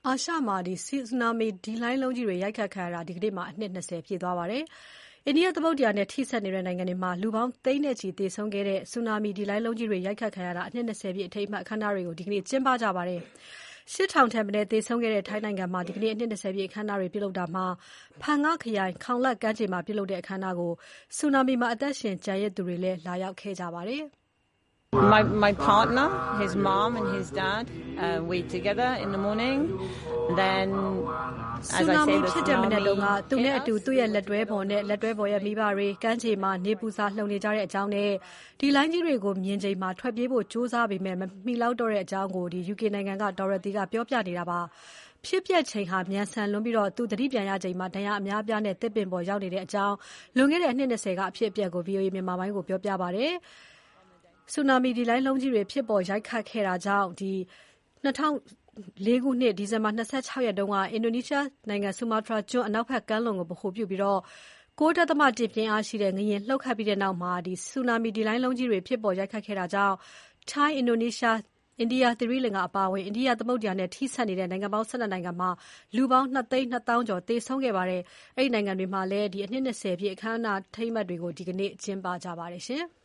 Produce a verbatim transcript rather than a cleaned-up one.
အာရှမှာဆူနာမီဒီလှိုင်းလုံးကြီးတွေရိုက်ခတ်ခံရတာဒီကနေ့မှာအနှစ်၂၀ပြည့်သွားပါတယ်။အိန္ဒိယသမုဒ္ဒရာနဲ့ထိစပ်နေတဲ့နိုင်ငံတွေမှာလူပေါင်းသိန်းနဲ့ချီသေဆုံးခဲ့တဲ့ဆူနာမီဒီလှိုင်းလုံးကြီးတွေရိုက်ခတ်ခံရတာအနှစ်၂၀ပြည့်အထိမ်းအမှတ်အခမ်းအနားတွေကိုဒီကနေ့ကျင်းပကြပါတယ်။ရှစ်ထောင်ထက်မနည်းသေဆုံးခဲ့တဲ့ထိုင်းနိုင်ငံမှာဒီကနေ့အနှစ်၂၀ပြည့်အခမ်းအနားတွေပြုလုပ်တာမှာဖန်ငခရိုင်ခေါင်လတ်ကမ်းခြေမှာပြုလုပ်တဲ့အခမ်းအနားကိုဆူနာမီမှာအသက်ရှင်ကျန်ရစ်သူတွေလည်းလာရောက်ခဲ့ကြပါတယ်။ My my partner, his mom and his dad, uh, we together in the morning. Then, as I say, the tsunami တုန်းကသူနဲ့အတူသူ့ရဲ့လက်တွဲပေါ်နဲ့လက်တွဲပေါ်ရဲ့မိဘတွေကမ်းခြေမှာနေပူစာလှုံနေကြတဲ့အကြောင်းနဲ့ဒီလိုင်းကြီးတွေကိုမြင်ချိန်မှာထွက်ပြေးဖို့ကြိုးစားပေမဲ့မမီလောက်တော့တဲ့အကြောင်းကိုဒီ ယူကေ နိုင်ငံက Dorothy ကပြောပြနေတာပါ။ဖြစ်ပျက်ချိန်ဟာမြန်ဆန်လွန်းပြီးတော့သူသတိပြန်ရချိန်မှာဒဏ်ရာအများပြားနဲ့တစ်ပင်ပေါ်ရောက်နေတဲ့အကြောင်းလွန်ခဲ့တဲ့အနှစ်၂၀ကအဖြစ်အပျက်ကို ဗွီအိုအေ မြန်မာပိုင်းကိုပြောပြပါတယ်။ဆူနာမီဒီလှိုင်းလုံးကြီးတွေဖြစ်ပေါ်ရိုက်ခတ်ခဲ့တာကြောင့်ဒီ၂၀၀၄ခုနှစ်ဒီဇင်ဘာ၂၆ရက်တုန်းကအင်ဒိုနီးရှားနိုင်ငံဆူမာတြာကျွန်းအနောက်ဘက်ကမ်းလွန်ကိုဗဟိုပြုပြီးတော့၉.၁ ပြင်းအားရှိတဲ့ငလျင်လှုပ်ခတ်ပြီးတဲ့နောက်မှာဒီဆူနာမီဒီလှိုင်းလုံးကြီးတွေဖြစ်ပေါ်ရိုက်ခတ်ခဲ့တာကြောင့်ထိုင်းအင်ဒိုနီးရှားအိန္ဒိယသီရိလင်္ကာအပါအဝင်အိန္ဒိယသမုဒ္ဒရာနဲ့ထိစပ်နေတဲ့နိုင်ငံပေါင်း၁၂နိုင်ငံမှာလူပေါင်း၂သိန်း၂သောင်းကျော်သေဆုံးခဲ့ပါတယ်။အဲဒီနိုင်ငံတွေမှာလည်းဒီအနှစ်၂၀ပြည့်အခမ်းအနားထိမ်းအမှတ်တွေကိုဒီကနေ့ကျင်းပကြပါတယ်ရှင်။